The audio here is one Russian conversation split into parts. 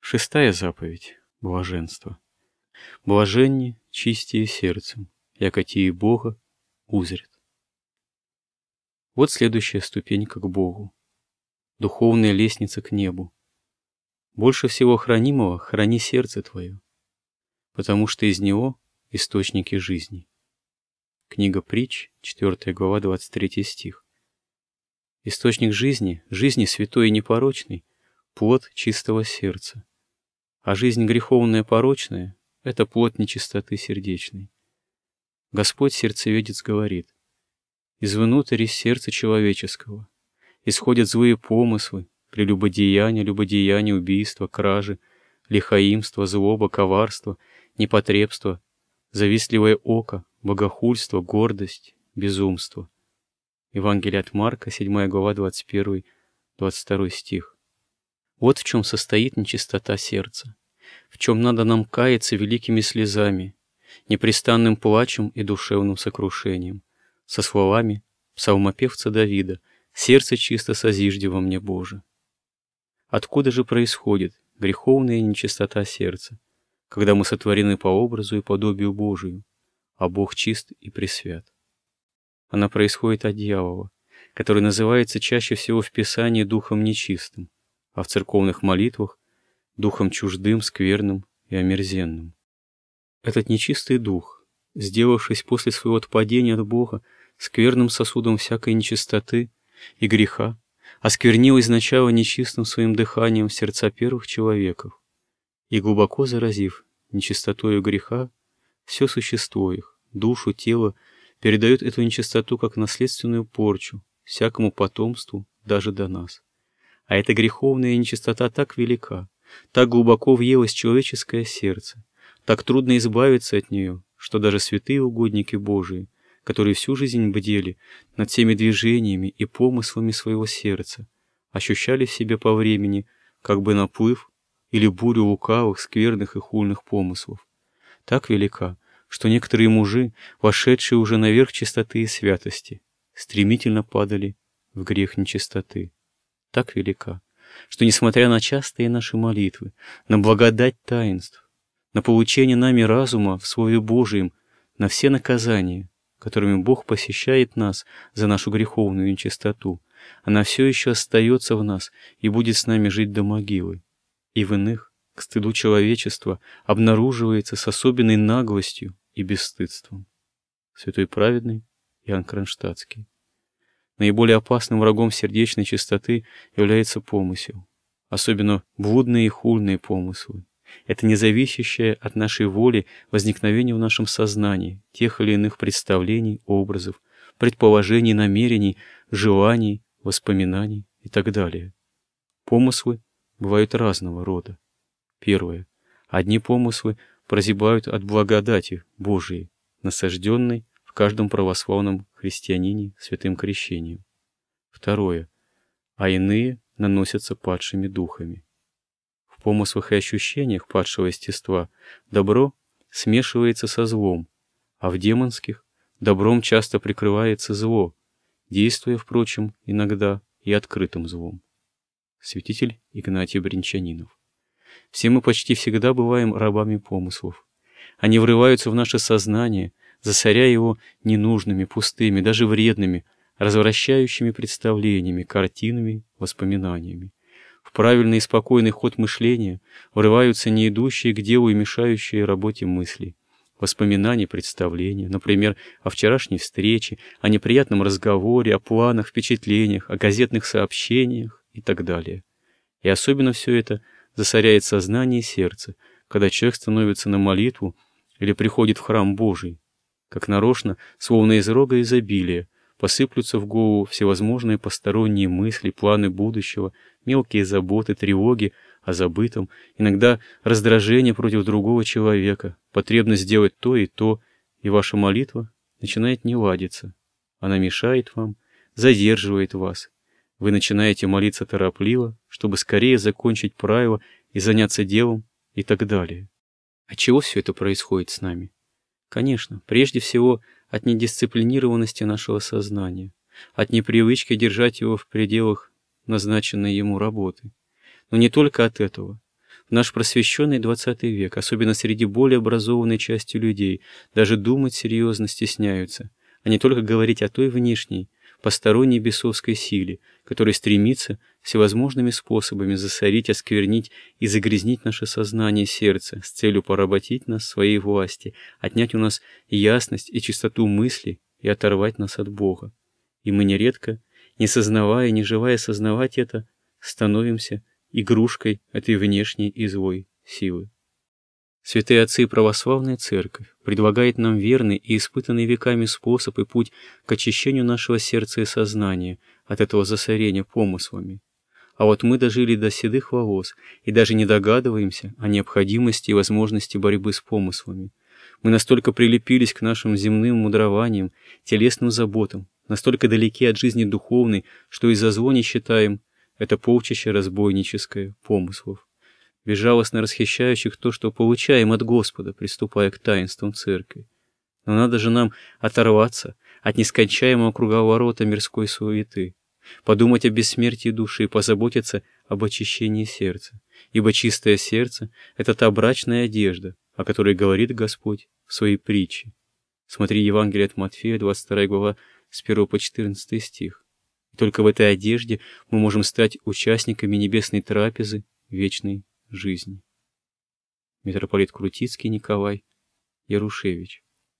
Шестая заповедь – блаженство. Блаженни, чистие сердцем, яко тии Бога узрят. Вот следующая ступенька к Богу, духовная лестница к небу. Больше всего хранимого храни сердце твое, потому что из него источники жизни. Книга Притч, 4 глава, 23 стих. Источник жизни святой и непорочный, плод чистого сердца. А жизнь греховная и порочная – это плод нечистоты сердечной. Господь сердцеведец говорит: «Извнутрь из сердца человеческого исходят злые помыслы, прелюбодеяние, убийство, кражи, лихаимство, злоба, коварство, непотребство, завистливое око, богохульство, гордость, безумство». Евангелие от Марка, 7 глава, 21-22 стих. Вот в чем состоит нечистота сердца, в чем надо нам каяться великими слезами, непрестанным плачем и душевным сокрушением, со словами псалмопевца Давида: «Сердце чисто созижди во мне, Боже». Откуда же происходит греховная нечистота сердца, когда мы сотворены по образу и подобию Божию, а Бог чист и пресвят? Она происходит от дьявола, который называется чаще всего в Писании духом нечистым, а в церковных молитвах – духом чуждым, скверным и омерзенным. Этот нечистый дух, сделавшись после своего отпадения от Бога скверным сосудом всякой нечистоты и греха, осквернил изначально нечистым своим дыханием сердца первых человеков и, глубоко заразив нечистотою греха все существо их, душу, тело, передает эту нечистоту как наследственную порчу всякому потомству даже до нас. А эта греховная нечистота так велика, так глубоко въелась в человеческое сердце, так трудно избавиться от нее, что даже святые угодники Божии, которые всю жизнь бдели над всеми движениями и помыслами своего сердца, ощущали в себе по времени как бы наплыв или бурю лукавых, скверных и хульных помыслов. Так велика, что некоторые мужи, вошедшие уже наверх чистоты и святости, стремительно падали в грех нечистоты. Так велика, что, несмотря на частые наши молитвы, на благодать таинств, на получение нами разума в Слове Божием, на все наказания, которыми Бог посещает нас за нашу греховную нечистоту, она все еще остается в нас и будет с нами жить до могилы. И в иных, к стыду человечества, обнаруживается с особенной наглостью и бесстыдством. Святой праведный Иоанн Кронштадтский. Наиболее опасным врагом сердечной чистоты является помысел, особенно блудные и хульные помыслы. Это независящее от нашей воли возникновение в нашем сознании тех или иных представлений, образов, предположений, намерений, желаний, воспоминаний и так далее. Помыслы бывают разного рода. Первое. Одни помыслы прозябают от благодати Божией, насажденной в каждом православном христианине святым крещением. Второе. А иные наносятся падшими духами. В помыслах и ощущениях падшего естества добро смешивается со злом, а в демонских добром часто прикрывается зло, действуя, впрочем, иногда и открытым злом. Святитель Игнатий Бринчанинов. Все мы почти всегда бываем рабами помыслов. Они врываются в наше сознание, засоряя его ненужными, пустыми, даже вредными, развращающими представлениями, картинами, воспоминаниями. В правильный и спокойный ход мышления врываются не идущие к делу и мешающие работе мысли, воспоминания, представления, например, о вчерашней встрече, о неприятном разговоре, о планах, впечатлениях, о газетных сообщениях и так далее. И особенно все это засоряет сознание и сердце, когда человек становится на молитву или приходит в храм Божий. Как нарочно, словно из рога изобилия, посыплются в голову всевозможные посторонние мысли, планы будущего, мелкие заботы, тревоги о забытом, иногда раздражение против другого человека, потребность сделать то, и ваша молитва начинает не ладиться. Она мешает вам, задерживает вас. Вы начинаете молиться торопливо, чтобы скорее закончить правило и заняться делом и так далее. От чего все это происходит с нами? Конечно, прежде всего от недисциплинированности нашего сознания, от непривычки держать его в пределах назначенной ему работы. Но не только от этого. В наш просвещенный 20 век, особенно среди более образованной части людей, даже думать серьезно стесняются, а не только говорить о той внешней, посторонней бесовской силе, которая стремится всевозможными способами засорить, осквернить и загрязнить наше сознание и сердце с целью поработить нас своей власти, отнять у нас ясность и чистоту мысли и оторвать нас от Бога. И мы нередко, не сознавая, не желая сознавать это, становимся игрушкой этой внешней и злой силы. Святые отцы и православная церковь предлагает нам верный и испытанный веками способ и путь к очищению нашего сердца и сознания от этого засорения помыслами. А вот мы дожили до седых волос и даже не догадываемся о необходимости и возможности борьбы с помыслами. Мы настолько прилепились к нашим земным мудрованиям, телесным заботам, настолько далеки от жизни духовной, что из-за зло не считаем это полчище разбойническое помыслов, безжалостно расхищающих то, что получаем от Господа, приступая к таинствам Церкви. Но надо же нам оторваться от нескончаемого круговорота мирской суеты, подумать о бессмертии души и позаботиться об очищении сердца, ибо чистое сердце — это та брачная одежда, о которой говорит Господь в своей притче. Смотри Евангелие от Матфея, 22 глава, с 1 по 14 стих. И только в этой одежде мы можем стать участниками небесной трапезы вечной жизни. Митрополит Крутицкий Николай Ярушевич.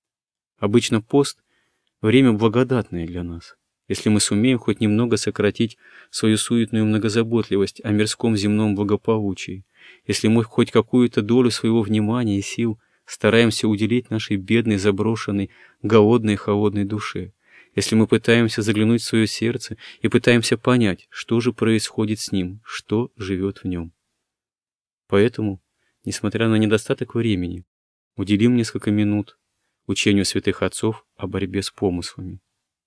Обычно пост — время благодатное для нас, если мы сумеем хоть немного сократить свою суетную многозаботливость о мирском земном благополучии, если мы хоть какую-то долю своего внимания и сил стараемся уделить нашей бедной, заброшенной, голодной и холодной душе, если мы пытаемся заглянуть в свое сердце и пытаемся понять, что же происходит с ним, что живет в нем. Поэтому, несмотря на недостаток времени, уделим несколько минут учению святых отцов о борьбе с помыслами.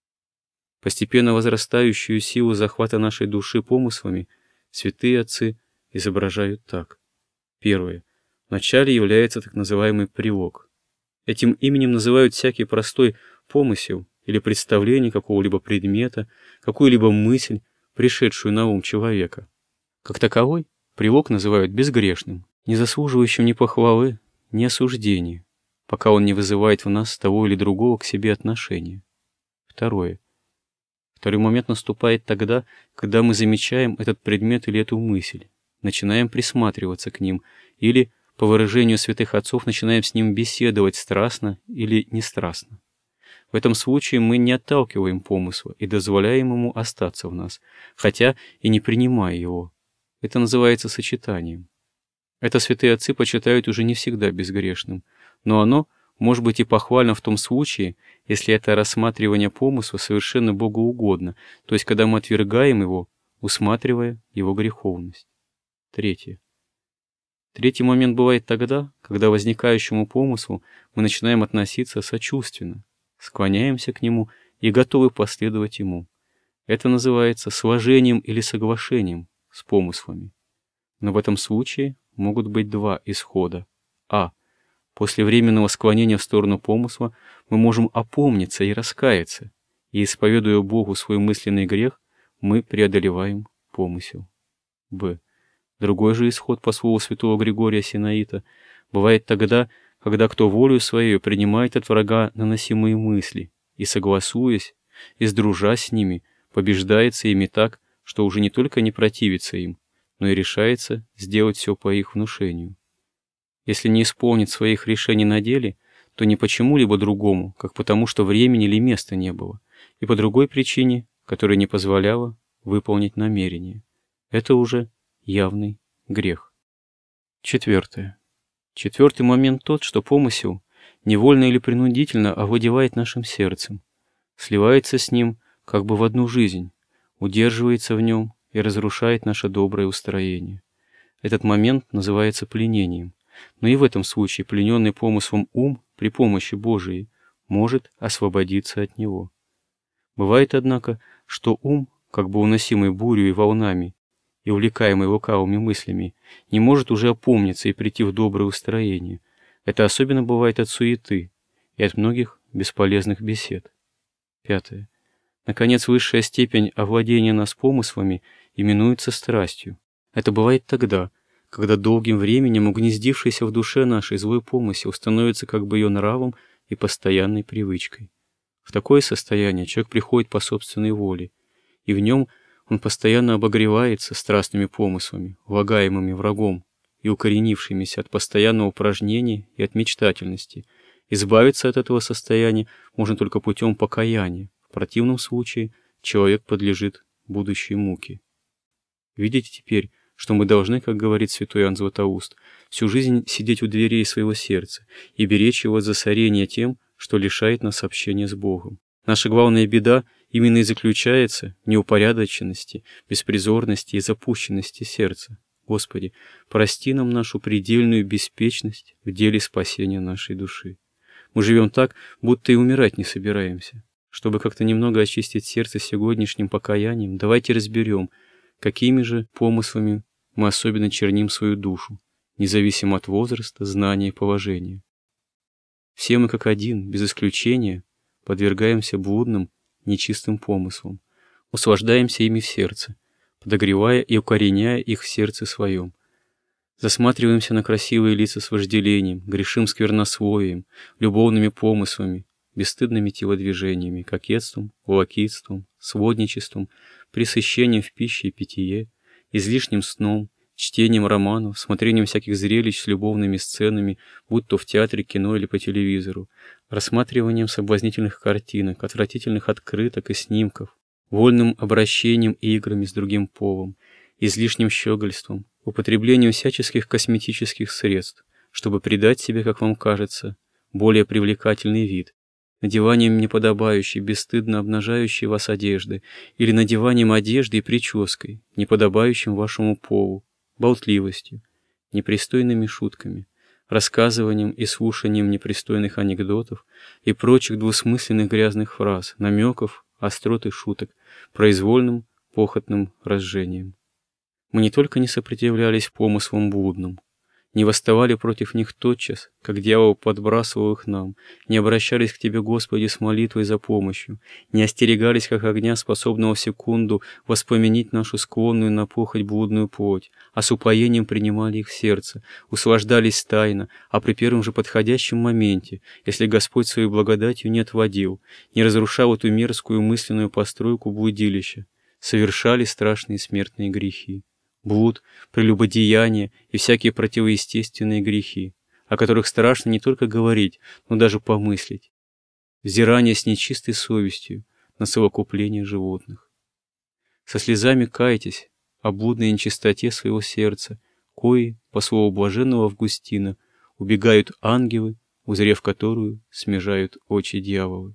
Постепенно возрастающую силу захвата нашей души помыслами святые отцы изображают так. Первое. Вначале является так называемый прилог. Этим именем называют всякий простой помысел или представление какого-либо предмета, какую-либо мысль, пришедшую на ум человека. Как таковой, прилог называют безгрешным, не заслуживающим ни похвалы, ни осуждения, пока он не вызывает в нас того или другого к себе отношения. Второе. Второй момент наступает тогда, когда мы замечаем этот предмет или эту мысль, начинаем присматриваться к ним или, по выражению святых отцов, начинаем с ним беседовать страстно или нестрастно. В этом случае мы не отталкиваем помысла и дозволяем ему остаться в нас, хотя и не принимая его. Это называется сочетанием. Это святые отцы почитают уже не всегда безгрешным, но оно может быть и похвально в том случае, если это рассматривание помысла совершенно богоугодно, то есть когда мы отвергаем его, усматривая его греховность. Третье. Третий момент бывает тогда, когда возникающему помыслу мы начинаем относиться сочувственно, склоняемся к нему и готовы последовать ему. Это называется сложением или соглашением с помыслами. Но в этом случае могут быть два исхода. А. После временного склонения в сторону помысла мы можем опомниться и раскаяться, и, исповедуя Богу свой мысленный грех, мы преодолеваем помысел. Б. Другой же исход, по слову святого Григория Синаита, бывает тогда, когда кто волею своей принимает от врага наносимые мысли и, согласуясь, и сдружась с ними, побеждается ими так, что уже не только не противится им, но и решается сделать все по их внушению. Если не исполнит своих решений на деле, то не почему-либо другому, как потому, что времени или места не было, и по другой причине, которая не позволяла выполнить намерение. Это уже явный грех. Четвертое. Четвертый момент тот, что помысел, невольно или принудительно, овладевает нашим сердцем, сливается с ним как бы в одну жизнь, удерживается в нем и разрушает наше доброе устроение. Этот момент называется пленением, но и в этом случае плененный помыслом ум при помощи Божией может освободиться от него. Бывает, однако, что ум, как бы уносимый бурей и волнами, и увлекаемый лукавыми мыслями, не может уже опомниться и прийти в доброе устроение. Это особенно бывает от суеты и от многих бесполезных бесед. Пятое. Наконец, высшая степень овладения нас помыслами именуется страстью. Это бывает тогда, когда долгим временем угнездившийся в душе нашей злой помысел становится как бы ее нравом и постоянной привычкой. В такое состояние человек приходит по собственной воле, и в нем он постоянно обогревается страстными помыслами, влагаемыми врагом и укоренившимися от постоянного упражнения и от мечтательности. Избавиться от этого состояния можно только путем покаяния. В противном случае человек подлежит будущей муке. Видите теперь, что мы должны, как говорит святой Иоанн Златоуст, всю жизнь сидеть у дверей своего сердца и беречь его от засорения тем, что лишает нас общения с Богом. Наша главная беда именно и заключается в неупорядоченности, беспризорности и запущенности сердца. Господи, прости нам нашу предельную беспечность в деле спасения нашей души. Мы живем так, будто и умирать не собираемся. Чтобы как-то немного очистить сердце сегодняшним покаянием, давайте разберем, какими же помыслами мы особенно черним свою душу, независимо от возраста, знания и положения. Все мы как один, без исключения, подвергаемся блудным, нечистым помыслам, услаждаемся ими в сердце, подогревая и укореняя их в сердце своем. Засматриваемся на красивые лица с вожделением, грешим сквернословием, любовными помыслами, бесстыдными телодвижениями, кокетством, волокитством, сводничеством, пресыщением в пище и питье, излишним сном, чтением романов, смотрением всяких зрелищ с любовными сценами, будь то в театре, кино или по телевизору, рассматриванием соблазнительных картинок, отвратительных открыток и снимков, вольным обращением и играми с другим полом, излишним щегольством, употреблением всяческих косметических средств, чтобы придать себе, как вам кажется, более привлекательный вид, надеванием неподобающей, бесстыдно обнажающей вас одежды или надеванием одежды и прической, неподобающим вашему полу, болтливостью, непристойными шутками, рассказыванием и слушанием непристойных анекдотов и прочих двусмысленных грязных фраз, намеков, острот и шуток, произвольным, похотным разжением. Мы не только не сопротивлялись помыслам блудным, не восставали против них тотчас, как дьявол подбрасывал их нам, не обращались к Тебе, Господи, с молитвой за помощью, не остерегались, как огня, способного в секунду воспламенить нашу склонную на похоть блудную плоть, а с упоением принимали их в сердце, услаждались тайно, а при первом же подходящем моменте, если Господь своей благодатью не отводил, не разрушал эту мерзкую мысленную постройку блудилища, совершали страшные смертные грехи. Блуд, прелюбодеяние и всякие противоестественные грехи, о которых страшно не только говорить, но даже помыслить. Взирание с нечистой совестью на совокупление животных. Со слезами кайтесь о блудной нечистоте своего сердца, кои, по слову блаженного Августина, убегают ангелы, узрев которую смежают очи дьяволы.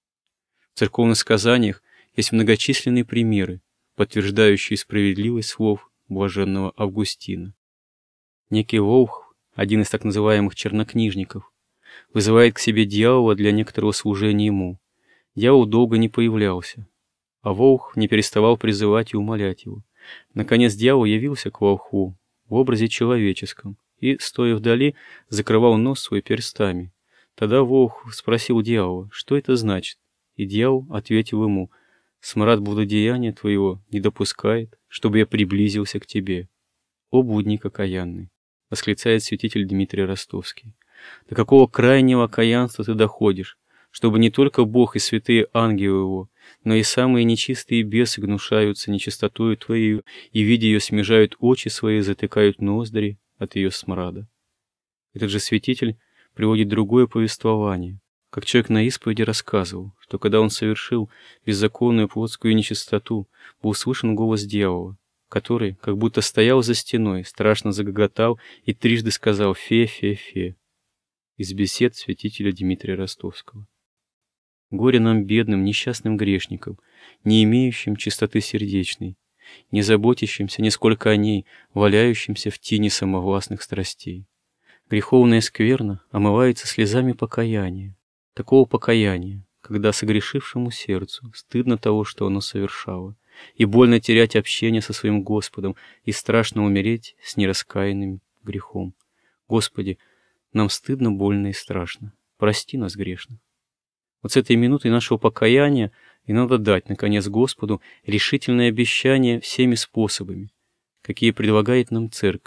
В церковных сказаниях есть многочисленные примеры, подтверждающие справедливость слов блаженного Августина. Некий Волхв, один из так называемых чернокнижников, вызывает к себе дьявола для некоторого служения ему. Дьявол долго не появлялся, а Волхв не переставал призывать и умолять его. Наконец дьявол явился к Волхву в образе человеческом и, стоя вдали, закрывал нос свой перстами. Тогда Волхв спросил дьявола, что это значит, и дьявол ответил ему: «Смрад блудодеяния твоего не допускает, чтобы я приблизился к тебе». «О блудник окаянный!» — восклицает святитель Дмитрий Ростовский. «До какого крайнего окаянства ты доходишь, чтобы не только Бог и святые ангелы его, но и самые нечистые бесы гнушаются нечистотою твоею и, видя ее, смежают очи свои, затыкают ноздри от ее смрада». Этот же святитель приводит другое повествование, как человек на исповеди рассказывал, что когда он совершил беззаконную плотскую нечистоту, был слышен голос дьявола, который, как будто стоял за стеной, страшно загоготал и трижды сказал «фе, фе, фе». Из бесед святителя Дмитрия Ростовского. Горе нам, бедным, несчастным грешникам, не имеющим чистоты сердечной, не заботящимся нисколько о ней, валяющимся в тени самовластных страстей. Греховная скверна омывается слезами покаяния, такого покаяния, когда согрешившему сердцу стыдно того, что оно совершало, и больно терять общение со своим Господом, и страшно умереть с нераскаянным грехом. Господи, нам стыдно, больно и страшно. Прости нас грешных. Вот с этой минуты нашего покаяния и надо дать, наконец, Господу решительное обещание всеми способами, какие предлагает нам Церковь,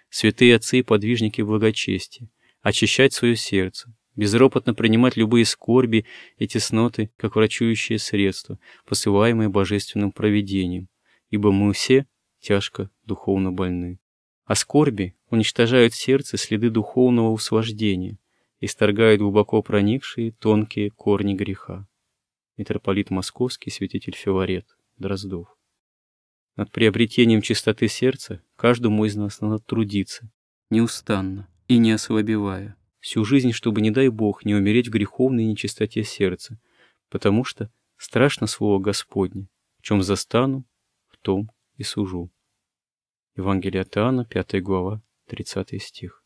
святые отцы и подвижники благочестия, очищать свое сердце, безропотно принимать любые скорби и тесноты, как врачующие средства, посылаемые божественным провидением, ибо мы все тяжко духовно больны. А скорби уничтожают в сердце следы духовного усвождения, исторгают глубоко проникшие тонкие корни греха. Митрополит Московский, святитель Филарет, Дроздов. Над приобретением чистоты сердца каждому из нас надо трудиться, неустанно и не ослабевая, всю жизнь, чтобы, не дай Бог, не умереть в греховной нечистоте сердца, потому что страшно слово Господне: в чем застану, в том и сужу. Евангелие от Иоанна, 5 глава, 30 стих.